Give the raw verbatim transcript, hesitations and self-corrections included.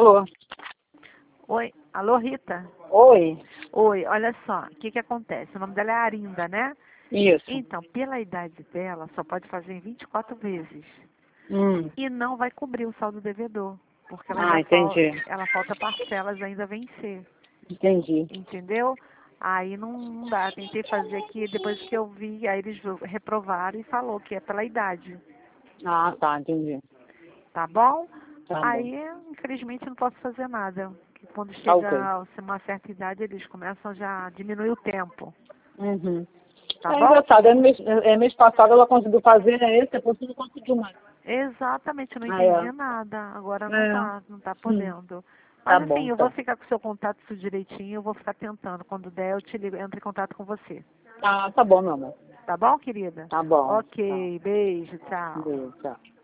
Alô? Oi, alô Rita? Oi? Oi, olha só, o que que acontece? O nome dela é Arinda, né? Isso. Então, pela idade dela, só pode fazer em vinte e quatro vezes. Hum. E não vai cobrir o saldo devedor, porque ela Ah, ainda fal- entendi. ela falta parcelas ainda a vencer, Entendi. entendeu? Aí não, não dá, tentei fazer aqui, depois que eu vi, aí eles reprovaram e falou que é pela idade, Ah, tá, entendi. tá bom? Tá bom. Aí, infelizmente, não posso fazer nada. Porque quando Tá chega ok. a uma certa idade, eles começam já a diminuir o tempo. Uhum. Tá É bom? engraçado, é mês, é, mês passado ela conseguiu fazer, né? Esse depois não conseguiu mais. Exatamente, eu não Ah, entendi é. nada. Agora não É. tá, não tá Hum. podendo. Tá Mas bom, assim, eu vou então. ficar com o seu contato tudo direitinho, eu vou ficar tentando. Quando der, eu te ligo, entro em contato com você. Ah, tá bom, meu amor. Tá bom, querida? Tá bom. Tá. Ok, beijo, tchau. Beijo, tchau.